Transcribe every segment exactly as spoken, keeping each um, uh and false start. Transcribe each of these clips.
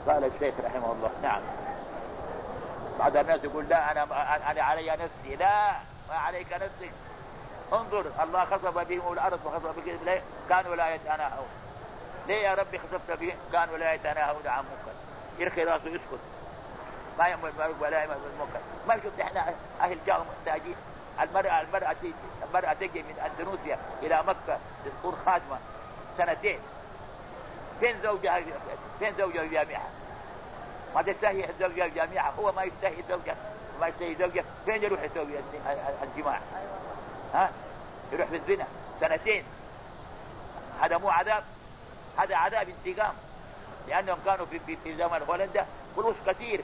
قال الشيخ رحمه الله. نعم. بعض الناس يقول لا أنا أنا علي نفسي. لا، ما عليك نفسك. انظر الله خصف بهم الأرض وخصف بهم كانوا لا يتناهون. ليه يا ربي خصفت بهم؟ كانوا لا يتناهون عن منكر. يرخي راسه يسكت، ما يأمر بالمعروف ولا يأمر بالمنكر. ما شفت احنا أهل جاهم محتاجين. المرأة المرأة تيجي المرأة تجي من أندونيسيا إلى مكة تكون خادمة سنتين. فين زوجها؟ فين زوجها الجامعة؟ ما تستحي الزوجة الجامعة. هو ما يستحي الزوجة ما يستحي زوجة. فين يروح يسوي الجماع؟ ها؟ يروح في الزنا سنتين. هذا مو عذاب؟ هذا عذاب انتقام، لأنهم كانوا في في, في زمن هولندا فلوس كثير.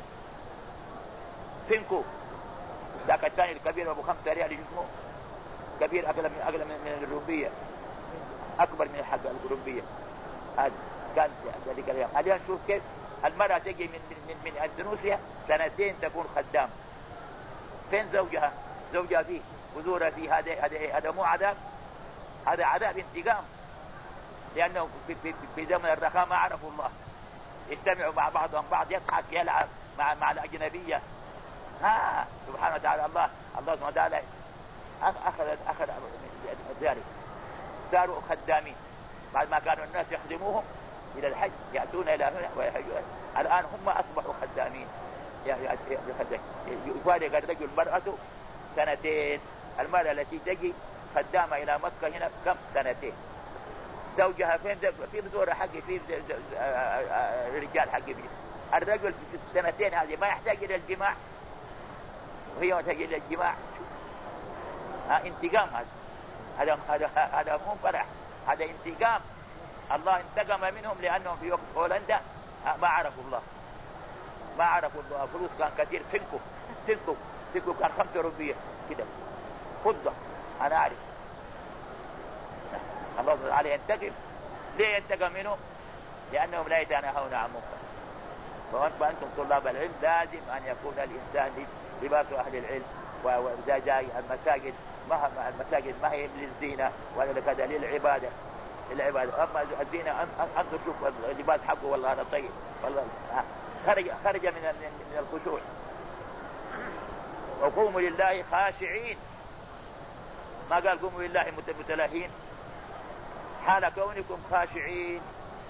فينكو ذاك الثاني الكبير أبو خمسة ريال جسمه كبير أغلى من أغلى من الأوروبية، أكبر من الحق الأوروبية. هذا كان ذلك اليوم. اليوم شوف كيف المرأة تجي من من من أندونيسيا سنتين تكون خدام. فين زوجها؟ زوجها فيه وزورها فيه. هذا هذا هذا مو عذاب؟ هذا عذاب انتقام، لأنه في, في, في زمن الرخاء ما عرفوا الله. يجتمعوا مع بعضهم بعض، يضحك يلعب مع مع الأجنبية. ها سبحانه وتعالى. الله الله سبحانه وتعالى أخذ أخذ ذلك. صاروا خدامين بعد ما كانوا الناس يخدموهم إلى الحج، يأتون إلى هنا ويحجون. الآن هم أصبحوا خدامين. يفارق الرجل مرأته سنتين. المرأة التي تجي خدامة إلى مكة هنا كم؟ سنتين. زوجها فين؟ في بزورة حقي، في رجال حقي فيه. الرجل في السنتين هذه ما يحتاج إلى الجماع وهي ما تحتاج إلى الجماع. ها انتقام. هذا هذا هذا مو فرح، هذا انتقام. الله انتقم منهم لأنهم في وقت هولندا ما عرفوا الله، ما عرفوا الله. فلوس كان كثير. فينكو فينكو فينكو كان خمسة روبية كده فضة. أنا أعرف. الله سبحانه وتعالى ينتقم. ليه ينتقم منهم؟ لأنهم لا يتناهون عن منكر. فأنتم طلاب العلم لازم أن يكون الإنسان لباس أهل العلم. وإذا جاء المساجد ما المساجد ما هي للزينة ولا كذا، للعبادة العبادة. أما الزينة أنظر شوف اللباس حقه والله هذا طيب والله خرج خرج من من الخشوع. وقوموا لله خاشعين، ما قال قوموا لله متلاهين. حال كونكم خاشعين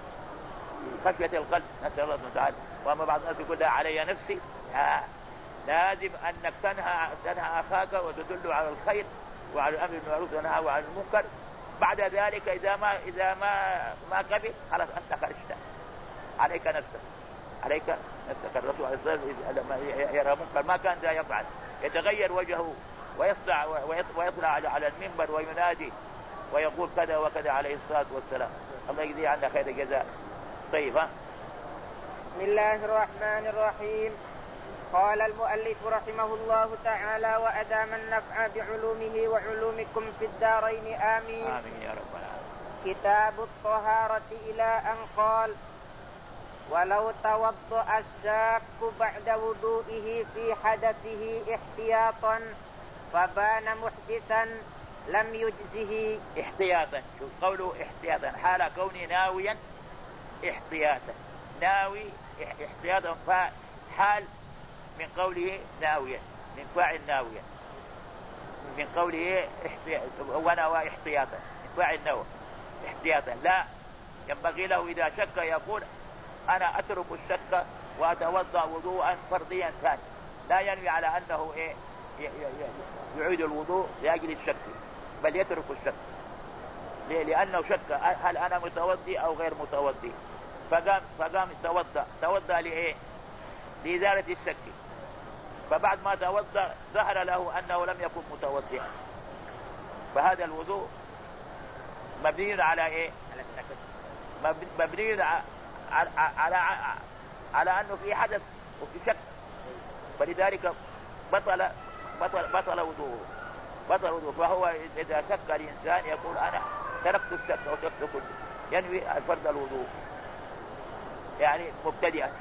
خشية القلب، نسأل الله سبحانه وتعالى. وأما بعض الناس يقول لا علي نفسي. لا، لازم أنك تنهى تنهى أخاك وتدل على الخير وعلى الأمر بالمعروف ونهى عن المنكر. بعد ذلك إذا ما إذا ما ما قبل خلاص أنت خرجت. عليك نفسك، عليك نفسك. الرسول عليه الصلاة والسلام لما يرى منكر ما كان ذا يفعل، يتغير وجهه ويصدع ويطلع على المنبر وينادي ويقول كذا وكذا عليه الصلاة والسلام. الله يجزيه عنا خير الجزاء. طيب. بسم الله الرحمن الرحيم. قال المؤلف رحمه الله تعالى: وأدام النفع بعلومه وعلومكم في الدارين آمين. آمين يا رب العالمين. كتاب الطهارة إلى أن قال: ولو توضأ الشاك بعد وضوئه في حدثه احتياطا فبان محدثا لم يجزه. احتياطا، شوف قوله احتياطا حال كوني ناويا احتياطا. ناوي احتياطا فحال من قوله ناويا، من فاعل ناويا، من قوله ونوى احتياطا، من فاعل نوى احتياطا. لا ينبغي له إذا شك يقول أنا أترك الشك وأتوضأ وضوءا فرضيا ثاني، لا ينوي على أنه إيه يعيد الوضوء لأجل الشك، بل يترك الشك. ليه؟ لأنه شك هل أنا متوضي أو غير متوضي، فقام فقام توضأ. توضأ لإيه؟ لإزالة الشك. فبعد ما توضأ ظهر له أنه لم يكن متوضئا، فهذا الوضوء مبني على إيه؟ على الشك. مبني على على على أنه في حدث وفي شك، فلذلك بطل بطل بطل وضوءه، بطل وضوءه. فهو إذا شك الإنسان يقول أنا تركت الشك أو تركت كله، ينوي فرض الوضوء، يعني مبتدئا.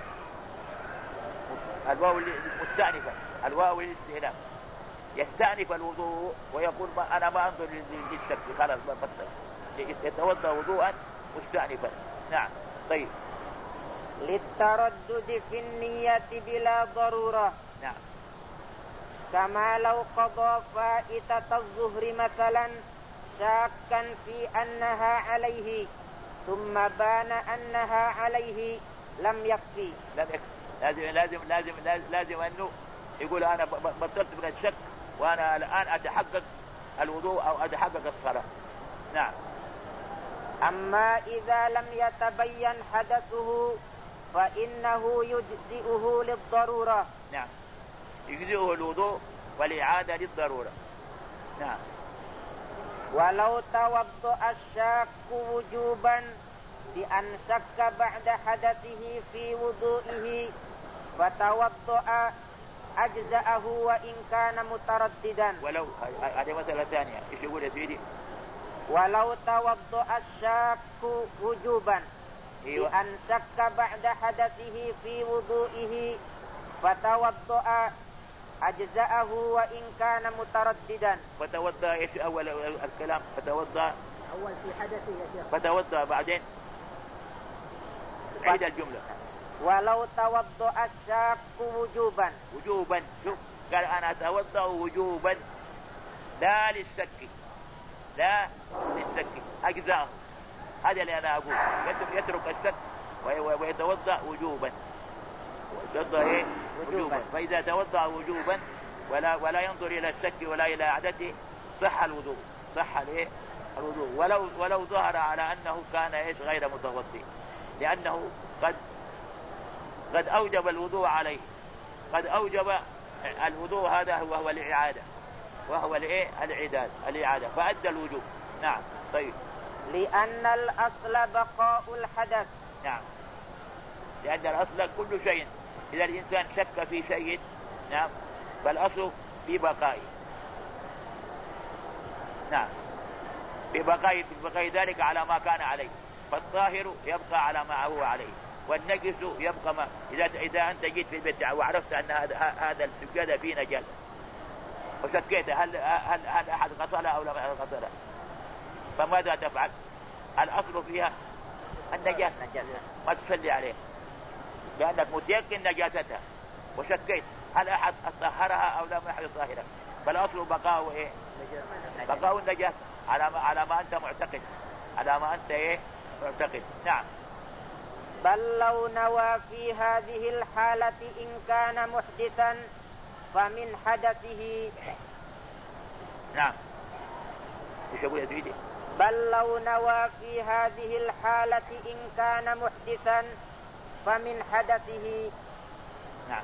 الواو مستأنفا، الواو للاستئناف، يستأنف الوضوء ويقول ما أنا ما أنظر للشك، خلاص بطل، يتوضأ وضوءا مستأنفا. نعم. طيب. للتردد في النية بلا ضرورة. نعم. كما لو قضى فائتة الظهر مثلا شاكا في أنها عليه ثم بان أنها عليه لم يكفي. لم يكفي. لازم لازم لازم لازم, لازم أنه يقول أنا بطلت من الشك وأنا الآن أتحقق الوضوء أو أتحقق الصلاة. نعم. أما إذا لم يتبين حدثه فإنه يجزئه للضرورة. نعم. يجزئه الوضوء والإعادة للضرورة. نعم. ولو توضأ الشاك وجوبا بأن شك بعد حدثه في وضوئه فتوضأ أجزأه وإن كان مترددا. ولو هذه مسألة ثانية. إيش يقول يا سيدي؟ ولو توضأ الشاك وجوبا أيوة. بأن شك بعد حدثه في وضوئه فتوضأ أجزأه وإن كان مترددا. فتوضأ إيش أول الكلام؟ فتوضأ أول في حدثه يا شيخ. فتوضأ بعدين عيد الجملة. ولو توضأ الشاك وجوبا. وجوبا. شوف قال أنا أتوضأ وجوبا لا للشك لا للشك أجزاءه. هذا اللي أنا أقول يترك الشك ويتوضأ وجوبا. يتوضأ إيه؟ وجوبا. فإذا توضأ وجوبا ولا ولا ينظر إلى الشك ولا إلى عادته صح الوضوء. صح الإيه؟ الوضوء. ولو ولو ظهر على أنه كان إيش غير متوضئ لأنه قد قد أوجب الوضوء عليه. قد أوجب الوضوء هذا هو هو الإعادة وهو الإيه؟ الإعادة الإعادة فأدى الوجوب. نعم. طيب. لأن الأصل بقاء الحدث. نعم. لأن الأصل كل شيء إذا الإنسان شك في شيء نعم فالأصل في بقائه. نعم. في بقاء في بقاء ذلك على ما كان عليه. فالطاهر يبقى على ما هو عليه والنجس يبقى ما إذا إذا أنت جيت في البيت وعرفت أن هذا هذا السجادة فيه نجاسة وشكيت هل هل هل أحد غسلها أو لم غسلها فماذا تفعل؟ الأصل فيها النجاسة ما تصلي عليه لأنك متيقن نجاستها وشكيت هل أحد طهرها أو لم أحد يطهرها فالأصل بقاء إيه؟ بقاء النجاسة على ما على ما أنت معتقد على ما أنت إيه؟ معتقد. نعم. بل لو نوى في هذه الحالة إن كان محدثا فمن حدثه. نعم. ايش اقول يا سيدي؟ بل لو نوى في هذه الحالة إن كان محدثا فمن حدثه. نعم.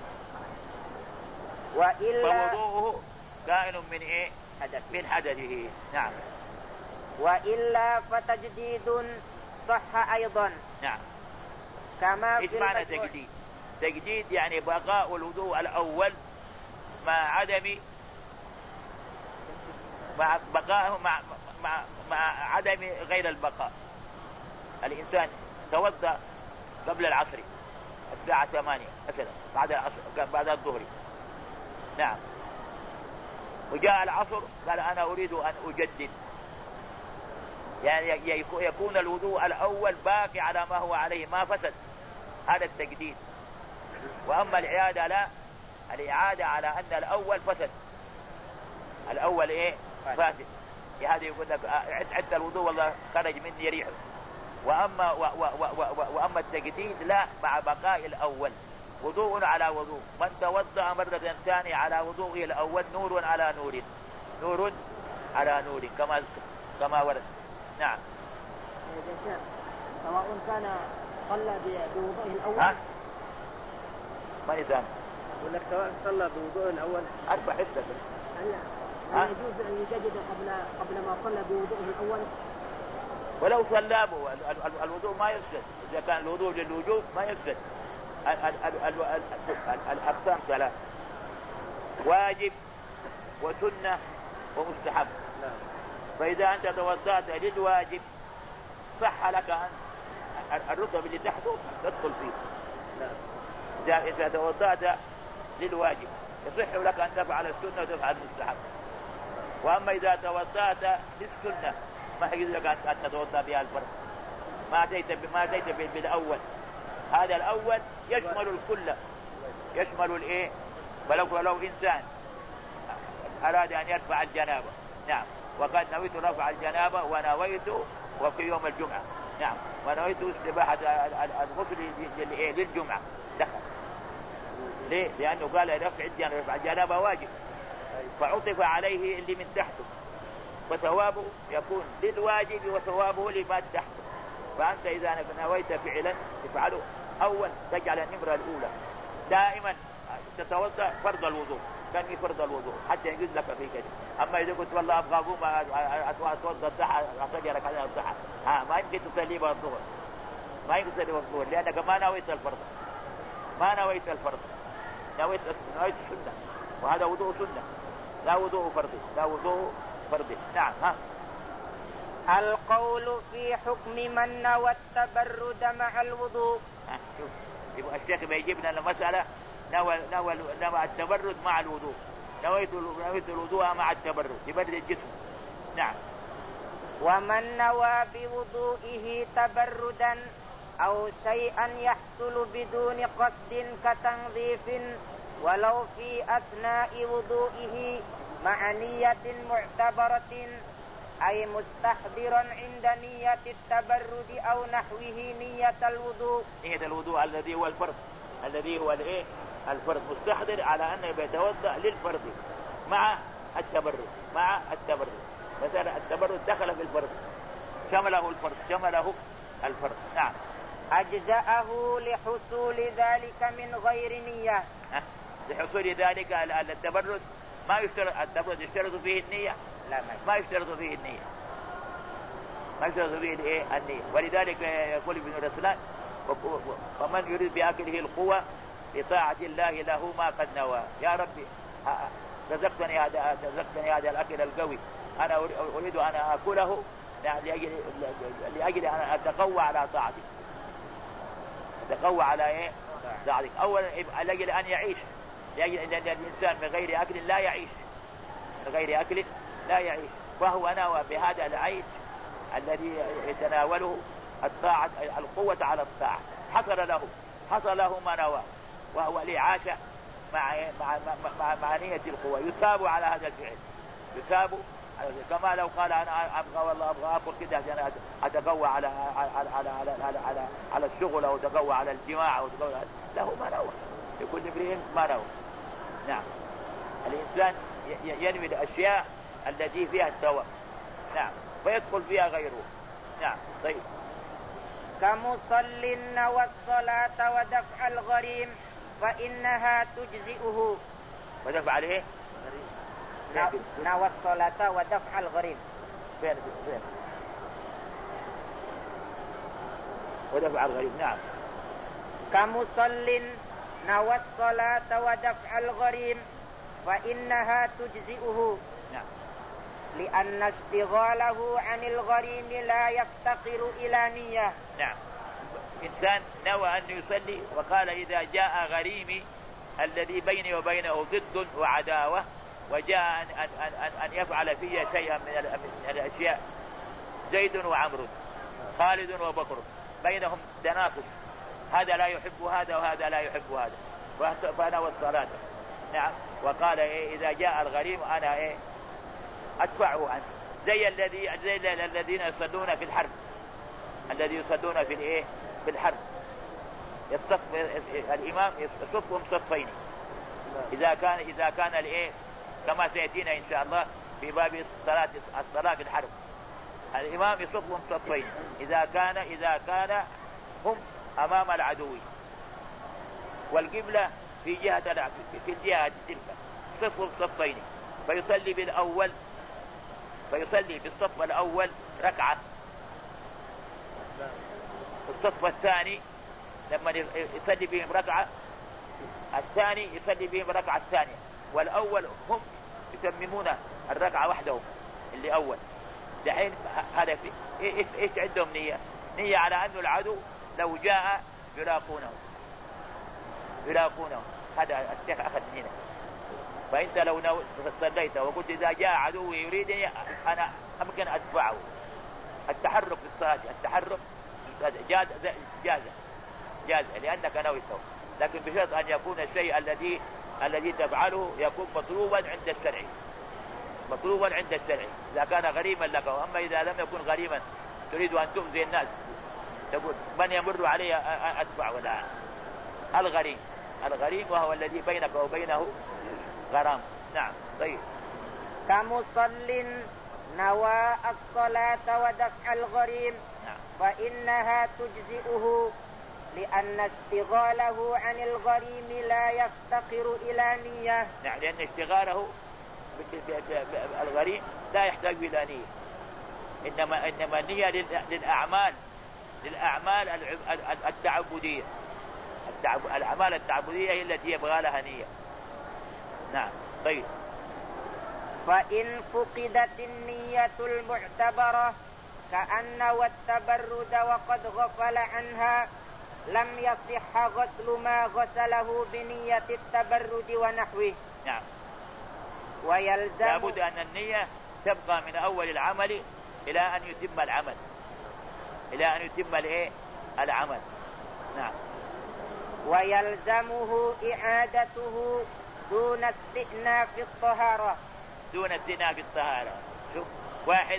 وإلا فوضوءه كائن من ايه؟ حدث. من حدثه. نعم. وإلا فتجديد صح أيضا. نعم. كما ايش معنى تجديد؟ تجديد يعني بقاء الوضوء الأول مع عدم مع بقائه مع مع مع عدم غير البقاء. الإنسان توضأ قبل العصر الساعة ثمانية مثلا بعد العصر بعد الظهر. نعم. وجاء العصر قال أنا أريد أن أجدد يعني يكون الوضوء الأول باقي على ما هو عليه ما فسد. هذا التجديد. وأما الإعادة لا. الإعادة على أن الأول فسد. الأول إيه؟ فاسد. هذا يقول لك عد الوضوء والله خرج مني ريح. وأما و و و و وأما التجديد لا مع بقاء الأول. وضوء على وضوء. من توضأ مرة ثانية على وضوءه الأول نور على نور. نور على نور كما كما ورد. نعم. سواء كان صلى بوضوءه الأول. ها؟ ما يسمى. يقول لك سواء صلى بوضوءه الأول. أربع حسة. هل يجوز أن يجدد قبل قبل ما صلى بوضوءه الأول؟ ولو صلى الوضوء ما يفسد. إذا كان الوضوء للوجوب ما يفسد. الأقسام ثلاث: واجب وسنة ومستحب. فإذا أنت توضأت للواجب صح لك أن الرطب اللي تحته تدخل فيه. إذا توضأت للواجب يصح لك أن تفعل السنة وتفعل المستحب. وأما إذا توضأت للسنة ما يجوز لك أن تتوضأ بها الفرض. ما أتيت ما أتيت بالأول هذا الأول يشمل الكل، يشمل الإيه، ولو لو إنسان أراد أن يرفع الجنابة، نعم، وقد نويت رفع الجنابة ونويت وفي يوم الجمعة، نعم، ونويت استباحة الغسل للجمعة، دخل. ليه؟ لأنه قال رفع الجنابة واجب، فعطف عليه اللي من تحته، فثوابه يكون للواجب وثوابه لما تحته. فأنت إذا نويت فعلا تفعله أول تجعل النمرة الأولى دائما تتوضأ فرض الوضوء، كان فرض الوضوء حتى يجوز لك في كذا. أما إذا قلت والله أبغى أقوم أتوضأ الضحى أصلي ركعتين الضحى، ها ما يمكن تصلي بها الظهر، ما يمكن تصلي بها الظهر لأنك ما نويت الفرض، ما نويت الفرض، نويت نويت السنة، وهذا وضوء سنة لا وضوء فرضي، لا وضوء فرضي. نعم. ها القول في حكم من نوى التبرد مع الوضوء. شوف يبقى الشيخ بيجيبنا المسألة نوى نوى نوى التبرد مع الوضوء، نويت نويت الوضوء مع التبرد يبرد الجسم. نعم. ومن نوى بوضوئه تبردا أو شيئا يحصل بدون قصد كتنظيف ولو في أثناء وضوئه مع نية معتبرة، أي مستحضرا عند نية التبرد أو نحوه نية الوضوء. نية الوضوء الذي هو الفرض، الذي هو الايه الفرض، مستحضر على أنه يتوضأ للفرض مع التبرد، مع التبرد مثلا التبرد دخل في الفرض، شمله الفرض، شمله الفرض. نعم. أجزأه لحصول ذلك من غير نية. لحصول ذلك التبرد ما يشترط، التبرد يشترط فيه النية؟ لا ما يشترط فيه النية، ما يشترط فيه الايه النية. ولذلك يقول ابن رسلان ومن يريد بأكله القوة لطاعة الله له ما قد نوى. يا ربي رزقتني هذا رزقتني هذا الأكل القوي، أنا أريد أن أكله لأجل لأجل أن أتقوى على طاعتك، أتقوى على إيه طاعتك. أولا لأجل أن يعيش، لأجل أن الإنسان من غير أكل لا يعيش، من غير أكل لا يعيش، فهو نوى بهذا العيش الذي يتناوله الطاعة، القوة على الطاعة، حصل له حصل له ما نوى، وهو الإعاشة مع مع مع, مع نية القوة، يثاب على هذا الفعل، يثاب كما لو قال أنا أبغى والله أبغى أكل كده عشان أتقوى على على على على على, على, على الشغل أو أتقوى على الجماع أو أتقوى له ما نوى، لكل امرئ ما نوى. نعم. الإنسان ينوي الأشياء التي فيها الثواب، نعم، ويدخل فيها غيره. نعم. طيب. كمصل نوى الصلاة ودفع الغريم فإنها تجزئه. ودفع عليه نوى الصلاة ودفع الغريم. فين فين ودفع الغريم. نعم. كمصل نوى الصلاة ودفع الغريم فإنها تجزئه. نعم. لأن اشتغاله عن الغريم لا يفتقر إلى نية. نعم. إنسان نوى أن يصلي وقال إذا جاء غريمي الذي بيني وبينه ضد وعداوة وجاء أن, أن, أن, أن يفعل في شيئا من, من الأشياء، زيد وعمر، خالد وبكر، بينهم تناقض، هذا لا يحب هذا وهذا لا يحب هذا، فنوى الصلاة. نعم. وقال إيه إذا جاء الغريم أنا إيه أدفعه عنه، زي الذي زي الذين يصلون في الحرب، الذي يصلون في الإيه في الحرب يصف الإمام يصفهم صفين، إذا كان إذا كان الإيه كما سيأتينا إن شاء الله في باب الصلاة الصلاة في الحرب، الإمام يصفهم صفين، إذا كان إذا كان هم أمام العدو والقبلة في جهة في الجهة تلك، صفهم صفين، فيصلي بالأول فيصلي بالصف الأول ركعة، الصف الثاني لما يصلي بهم ركعة، الثاني يصلي بهم ركعة الثانية، والأول هم يتممون الركعة وحدهم اللي أول. دحين هذا إيش إيش عندهم نية؟ نية على أنه العدو لو جاء يلاقونه يلاقونه هذا الشيخ أخذ من هنا. فأنت لو صليت وقلت إذا جاء عدو يريدني أنا أمكن أدفعه، التحرك في الصلاة، التحرك جاز جاز جاز لأنك نويته، لكن بشرط أن يكون الشيء الذي الذي تفعله يكون مطلوبا عند الشرع، مطلوبا عند الشرع إذا كان غريما لك. أما إذا لم يكن غريما تريد أن تؤذي الناس تقول من يمر علي أدفع ولا الغريم، الغريم وهو الذي بينك وبينه غرام. نعم. طيب. كمصل نوى الصلاة ودفع الغريم نعم. فإنها تجزئه لأن اشتغاله عن الغريم لا يفتقر إلى نية. نعم، لأن اشتغاله بالغريم لا يحتاج إلى نية، إنما إنما النية للأعمال للأعمال التعبدية، الأعمال التعبدية هي التي يبغى لها نية. نعم. طيب. فإن فقدت النية المعتبرة كأن والتبرد وقد غفل عنها لم يصح غسل ما غسله بنية التبرد ونحوه. نعم. ويلزم لابد أن النية تبقى من أول العمل إلى أن يتم العمل، إلى أن يتم الإيه العمل. نعم. ويلزمه إعادته دون استئناف الطهارة. دون استئناف الطهارة. شوف، واحد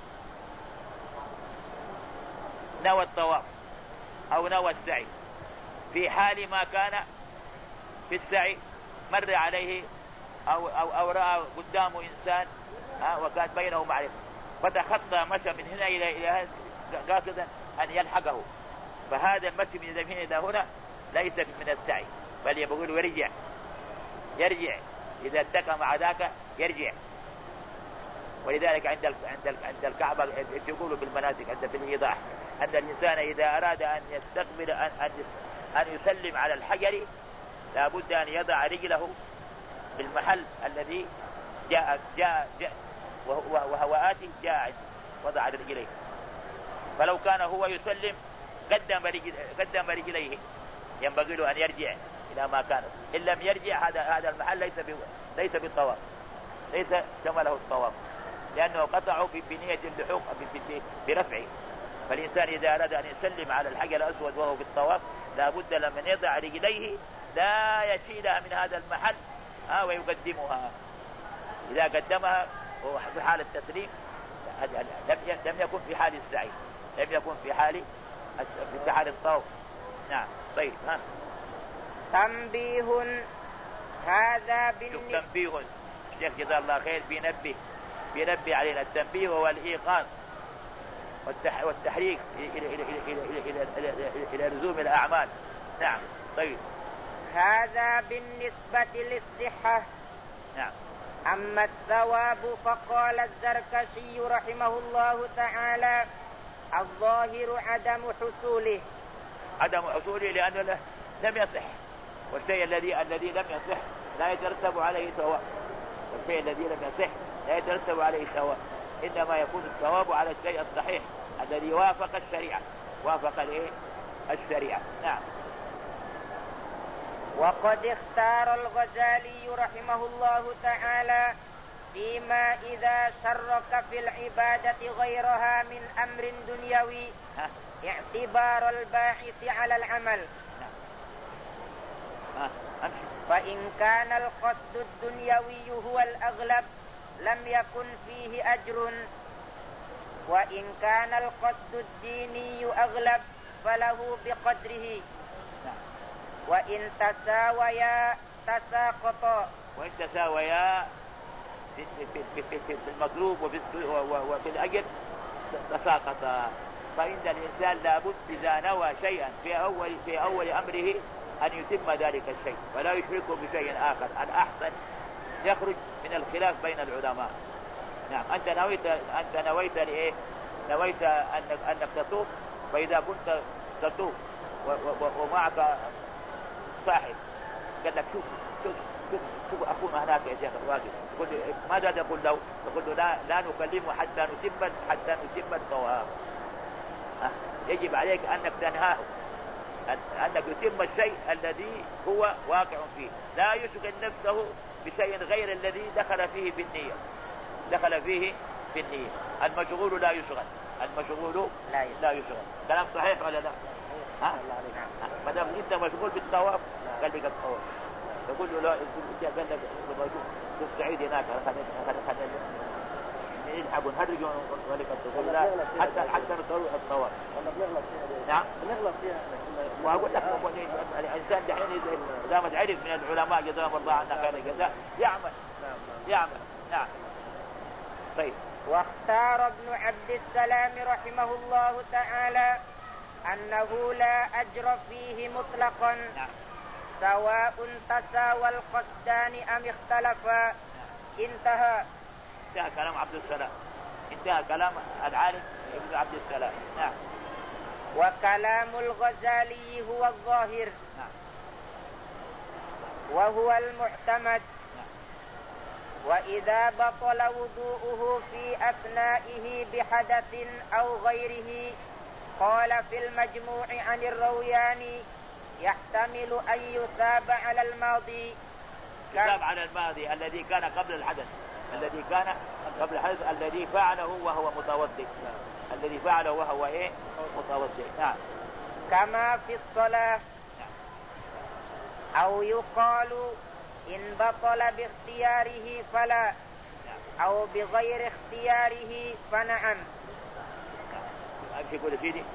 نوى الطواف أو نوى السعي، في حال ما كان في السعي مر عليه أو, أو, أو رأى قدامه إنسان ها وكان بينه معرفة فتخطى مشى من هنا إلى إلى قاصدا أن يلحقه، فهذا المشي من هنا إلى هنا ليس من السعي، بل يقول يرجع يرجع إذا اتقى مع ذاك يرجع. ولذلك عند عند عند الكعبة يقولوا بالمناسك عند في الإيضاح أن الإنسان إذا أراد أن يستقبل أن أن أن يسلم على الحجر لابد أن يضع رجله بالمحل الذي جاء جاء, جاء وهو آتي جاء وضع رجليه، فلو كان هو يسلم قدم رجل قدم رجليه ينبغي له أن يرجع إلى ما كان، إن لم يرجع هذا هذا المحل ليس ليس بالطواف، ليس شمله الطواف، لأنه قطعه بنية اللحوق برفعه. فالإنسان إذا أراد أن يسلم على الحجر الأسود وهو بالطواف لابد لمن يضع رجليه لا يشيلها من هذا المحل ها ويقدمها. إذا قدمها وهو في حال التسليم لم يكن في حال السعي، لم يكن في حال في حال الطواف. نعم. طيب. ها تنبيه هذا بالنسبة تنبيه الشيخ جزاه الله خير بينبه بينبه علينا. التنبيه هو الإيقاظ والتحريك إلى إلى إلى إلى إلى إلى لزوم الأعمال. نعم. طيب. هذا بالنسبة للصحة. نعم. أما الثواب فقال الزركشي رحمه الله تعالى الظاهر عدم حصوله. عدم حصوله لأنه لم يصح، والشيء الذي الذي لم يصح لا يترتب عليه ثواب، والشيء الذي لم يصح لا يترتب عليه ثواب، إنما يكون الثواب على الشيء الصحيح الذي وافق الشريعة، وافق الايه الشريعة. نعم. وقد اختار الغزالي رحمه الله تعالى فيما إذا شرك في العبادة غيرها من أمر دنيوي ها؟ اعتبار الباعث على العمل. ها؟ فإن كان القصد الدنيوي هو الأغلب لم يكن فيه أجر، وإن كان القصد الديني أغلب فله بقدره، وإن تساويا تساقطا. وإن تساويا في المطلوب وفي الأجر تساقطا. فإن الإنسان لابد إذا نوى شيئا في أول في أول أمره أن يتم ذلك الشيء ولا يشركه بشيء آخر. الأحسن يخرج من الخلاف بين العلماء. نعم. أنت نويت أنت نويت لإيه؟ نويت أنك أنك تطوف، فإذا كنت تطوف ومعك صاحب قال لك شوف شوف شوف, شوف أخونا هناك يا شيخ الواقف، تقول له ماذا تقول له؟ تقول له لا لا نكلمه حتى نتم حتى نتم الطواف. يجب عليك أنك تنهاه أنك يتم الشيء الذي هو واقع فيه، لا يشغل نفسه بشيء غير الذي دخل فيه في النية، دخل فيه في النية. المشغول لا يشغل، المشغول لا يشغل. كلام صحيح ولا لا؟ ها؟ ما دام انت مشغول بالطواف قال لك الطواف تقول له لا قال لك شوف سعيد هناك نلحق ونهرج ولك تقول لا حتى حتى نطوي الطواف نعم نغلط فيها. واقول لك الانسان دحين اذا ما تعرف من العلماء جزاهم الله عنا خير الجزاء يعمل يعمل نعم. طيب. واختار ابن عبد السلام رحمه الله تعالى أنه لا أجر فيه مطلقا نعم. سواء تساوى القصدان أم اختلفا. نعم. انتهى. انتهى كلام عبد السلام. انتهى كلام العالم ابن عبد السلام. نعم. وكلام الغزالي هو الظاهر. نعم. وهو المعتمد. وإذا بطل وضوءه في أثنائه بحدث أو غيره قال في المجموع عن الروياني يحتمل أن يثاب على الماضي. يثاب على الماضي الذي كان قبل الحدث الذي كان قبل الحدث الذي فعله وهو متوضئ الذي فعله وهو إيه متوضئ. نعم. كما في الصلاة. أو يقال إن بطل باختياره فلا أو بغير اختياره فنعم. يقول سيدي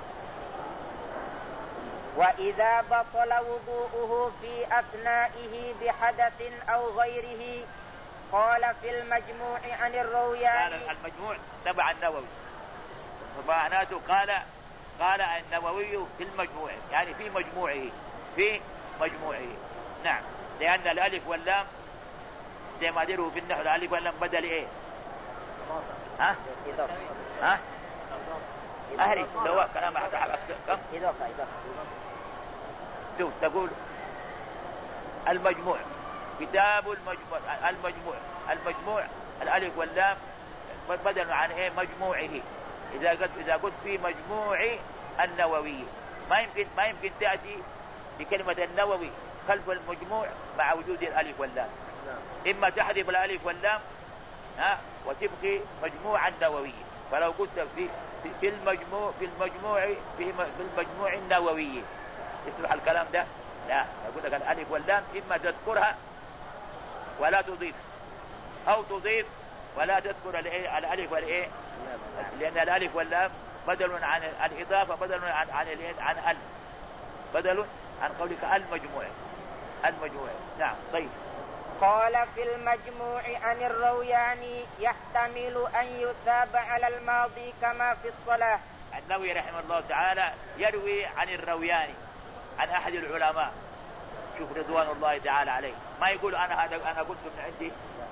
وإذا بطل وضوءه في أثنائه بحدث أو غيره قال في المجموع عن الروياني. قال المجموع تبع النووي فمعناته قال قال النووي في المجموع يعني في مجموعه في مجموعه. نعم. لأن الألف واللام زي ما ديروا في النحو الألف واللام بدل إيه ها ها أهري سواء كلام أحد كم إضافة إضافة. شوف تقول المجموع كتاب المجموع المجموع المجموع الألف واللام بدل عن إيه مجموعه. إذا قلت إذا قلت في مجموع النووي ما يمكن ما يمكن تأتي بكلمة النووي خلف المجموع مع وجود الألف واللام. إما تحذف الألف واللام ها وتبقي مجموع النووي. فلو قلت في في المجموع في المجموع في المجموع النووي يصلح الكلام ده؟ لا. أقول لك الألف واللام إما تذكرها ولا تضيف أو تضيف ولا تذكر الألف والإيه لأن الألف واللام بدل عن الإضافة بدل عن عن عن ال بدل عن قولك المجموع المجموع. نعم. طيب. قال في المجموع عن الروياني يحتمل أن يثاب على الماضي كما في الصلاة. النووي رحمه الله تعالى يروي عن الروياني عن أحد العلماء شوف رضوان الله تعالى عليه ما يقول أنا هذا أنا قلت من عندي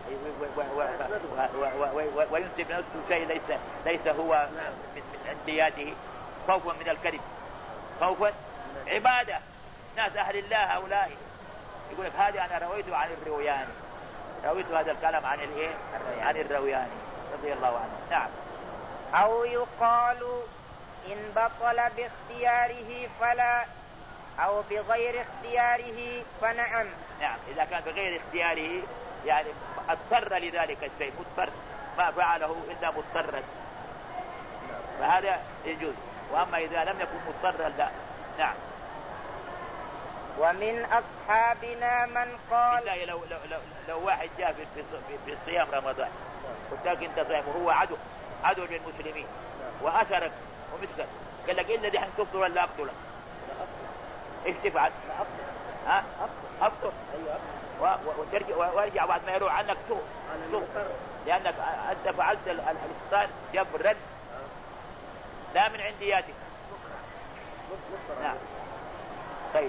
وينسب نفسه شيء ليس ليس هو من عندياته خوفا من الكذب خوفا عبادة ناس أهل الله هؤلاء يقول لك هذا أنا رويته عن الروياني رويت هذا الكلام عن الايه عن الروياني رضي الله عنه. نعم. أو يقال إن بطل باختياره فلا أو بغير اختياره فنعم. نعم. إذا كان بغير اختياره يعني اضطر لذلك الشيء مضطر ما فعله إلا مضطرا فهذا يجوز. وأما إذا لم يكن مضطرا لا. نعم. ومن أصحابنا من قال لو, لو, لو, لو واحد جاء في, في, في صيام رمضان قلت لك انت صيام وهو عدو عدو للمسلمين وأسرك ومسكت قال لك إلا دي حنكفر ولا أقتلك ايش تفعل؟ ها؟ أفطر وترجع وارجع بعد ما يروح عنك سوء لأنك أنت فعلت الإفطار جبرا لا من عندياتك. نعم. طيب.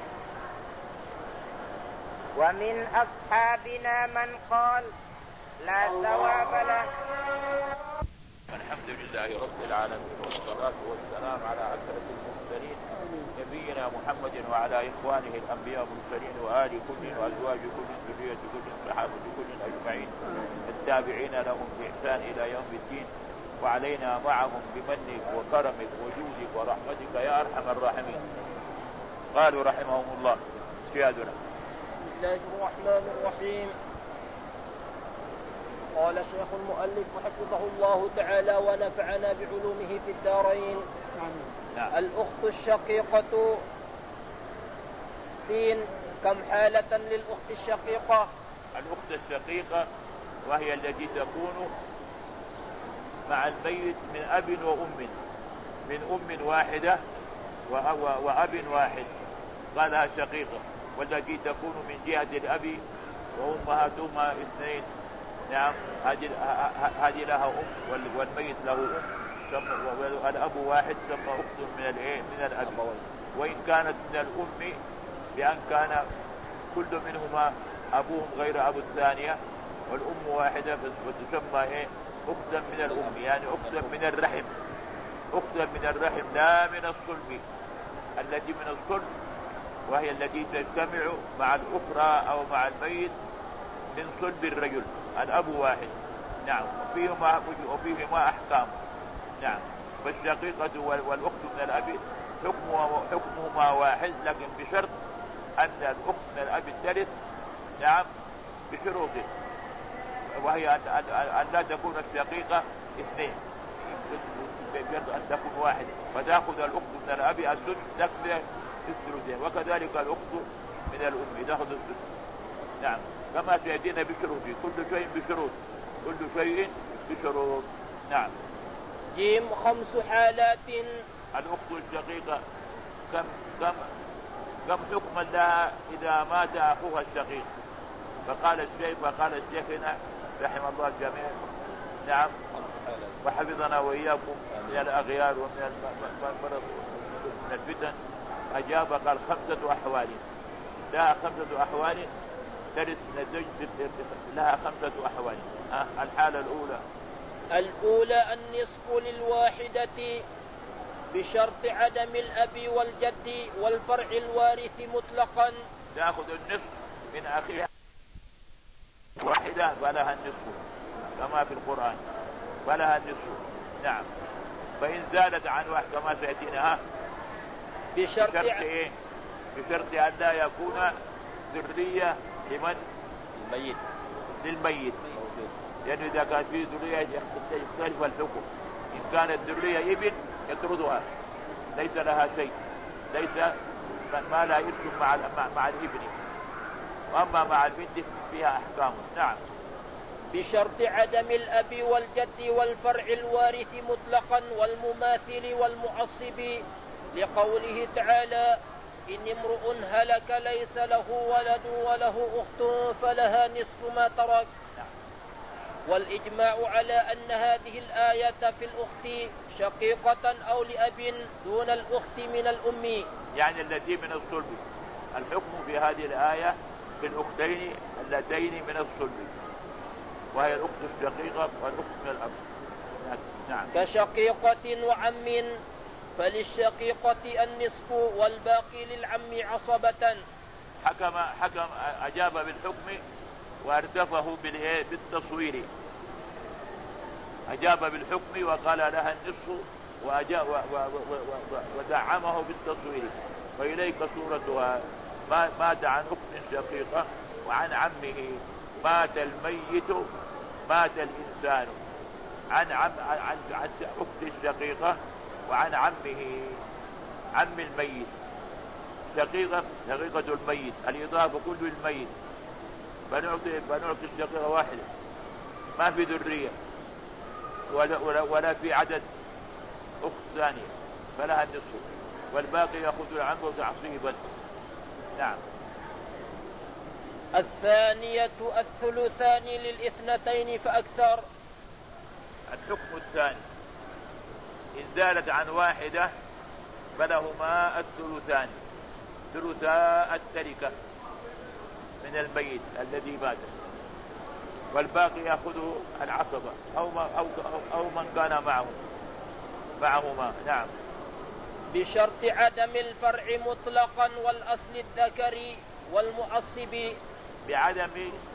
ومن أصحابنا من قال لا ثواب له. الحمد لله رب العالمين والصلاة والسلام على أشرف المرسلين نبينا محمد وعلى إخوانه الأنبياء والمرسلين وآل كل وأزواج كل ذرية كل صحابة كل أجمعين التابعين لهم بإحسان إلى يوم الدين وعلينا معهم بمنك وكرمك وجودك ورحمتك يا أرحم الراحمين. قالوا رحمهم الله سيادنا. بسم الله الرحمن الرحيم. قال شيخ المؤلف حفظه الله تعالى ونفعنا بعلومه في الدارين. نعم. الأخت الشقيقة سين كم حالة للأخت الشقيقة؟ الأخت الشقيقة وهي التي تكون مع الميت من أب وأم، من أم واحدة وأب واحد قالها شقيقة، والتي تكون من جهة الأب وأمهاتهما اثنين. نعم هذه لها أم والميت له أم، والأب واحد ثم أخت من الإيه من الأب. وإن كانت من الأم بأن كان كل منهما أبوهم غير أبو الثانية والأم واحدة وتسمى إيه أختا من الأم، يعني أختا من الرحم، أختا من الرحم لا من الصلب. التي من الصلب وهي التي تجتمع مع الأخرى أو مع الميت من صلب الرجل، الأب واحد. نعم وفيهما وفيهما أحكام. نعم فالشقيقة والأخت من الأب حكمهما حكمهما واحد، لكن بشرط أن الأخت من الأب الثالث نعم بشروطه، وهي أن لا تكون الشقيقة اثنين، بشرط أن تكون واحد، فتأخذ الأخت من الأب السدس تكفي الثلثين، وكذلك الأخت من الأم تأخذ السدس. نعم كما سيأتينا بشروطه، كل شيء بشروط، كل شيء بشروط. نعم. جيم خمس حالات. الأخت الشقيقة كم كم كم حكما لها إذا مات أخوها الشقيق؟ فقال الشيخ فقال الشيخنا رحم الله الجميع نعم وحفظنا وإياكم من الأغيار ومن المرض ومن الفتن، أجاب قال خمسة أحوال لها، خمسة أحوال ترث من الزوج لها خمسة أحوال. أه؟ الحالة الأولى الأولى النصف للواحدة بشرط عدم الأب والجد والفرع الوارث مطلقا. تأخذ النصف من أخيها واحدة فلها النصف كما في القرآن، فلها النصف. نعم فإن زادت عن واحد كما سيأتينا بشرط بشرط إيه؟ بشرط أن لا يكون ذرية لمن الميت للميت، لأنه يعني إذا كانت فيه ذرية يختلف الحكم. إن كانت ذرية ابن يطردها ليس لها شيء، ليس ما لا يرث مع مع الابن، وأما مع البنت فيها أحكام. نعم بشرط عدم الأب والجد والفرع الوارث مطلقا والمماثل والمعصب، لقوله تعالى إن امرؤ هلك ليس له ولد وله أخت فلها نصف ما ترك. والإجماع على أن هذه الآية في الأخت شقيقة أو لأب دون الأخت من الأم، يعني التي من الصلب. الحكم في هذه الآية في الأختين اللتين من الصلب، وهي الأخت الشقيقة والأخت من الأب. نعم كشقيقة وعم فللشقيقة النصف والباقي للعم عصبة. حكم حكم أجاب بالحكم وارتفه بالتصوير، أجاب بالحكم وقال لها النصف ودعمه بالتصوير. وإليك صورتها مات عن أخت شقيقة وعن عمه، مات الميت مات الإنسان، عن عم عن عن أخت الشقيقة وعن عمه عم الميت. شقيقة شقيقة الميت الإضافة كل الميت، فنعطي فنعطي الشقيقة واحدة ما في ذرية ولا, ولا, ولا في عدد أخت ثانية فلها النصف، والباقي يأخذ العم تعصيبا. نعم. الثانية الثلثان للاثنتين فأكثر. الحكم الثاني إن زالت عن واحدة فلهما الثلثان، ثلثا التركة من الميت الذي مات، والباقي يأخذه العصبة أو, ما أو, أو, أو من كان معه معهما. نعم بشرط عدم الفرع مطلقا والأصل الذكري والمعصب. بعدم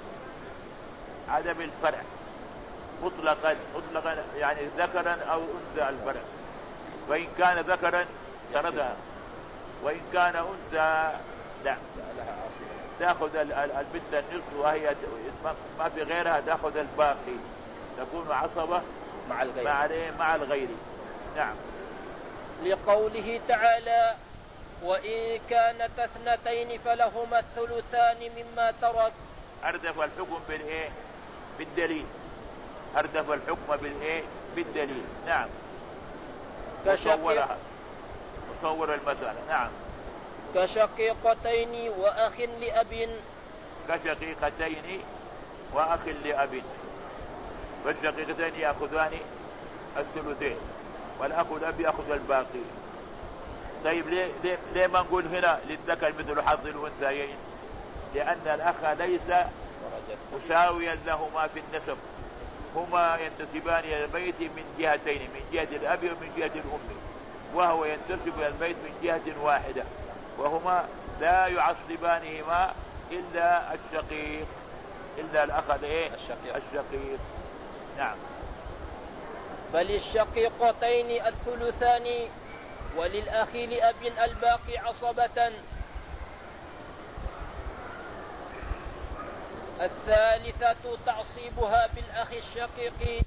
عدم الفرع مطلقا مطلقا يعني ذكرا أو أنثى الفرع، وإن كان ذكرا طردها، وإن كان أنثى لا تأخذ البنت النصف وهي ما في غيرها تأخذ الباقي، تكون عصبة مع الغير مع, مع الغير. نعم. لقوله تعالى وإن كانت اثنتين فلهما الثلثان مما ترك. أردف الحكم بالإيه؟ بالدليل. أردف الحكم بالإيه؟ بالدليل. نعم. مصورها مصور المسألة. نعم. كشقيقتين وأخ لأب. كشقيقتين وأخ لأب، فالشقيقتين يأخذان الثلثين والأخ الأب يأخذ الباقي. طيب ليه, ليه, ليه ما نقول هنا للذكر مثل حظ الأنثيين؟ لأن الأخ ليس مساويا لهما في النسب، هما ينتسبان إلى البيت من جهتين، من جهة الأب ومن جهة الأم، وهو ينتسب إلى البيت من جهة واحدة، وهما لا يعصبانهما إلا الشقيق، إلا الأخ الإيه؟ الشقيق. الشقيق. نعم. فللشقيقتين الثلثان وللأخ لأب الباقي عصبة. الثالثة تعصيبها بالأخ الشقيق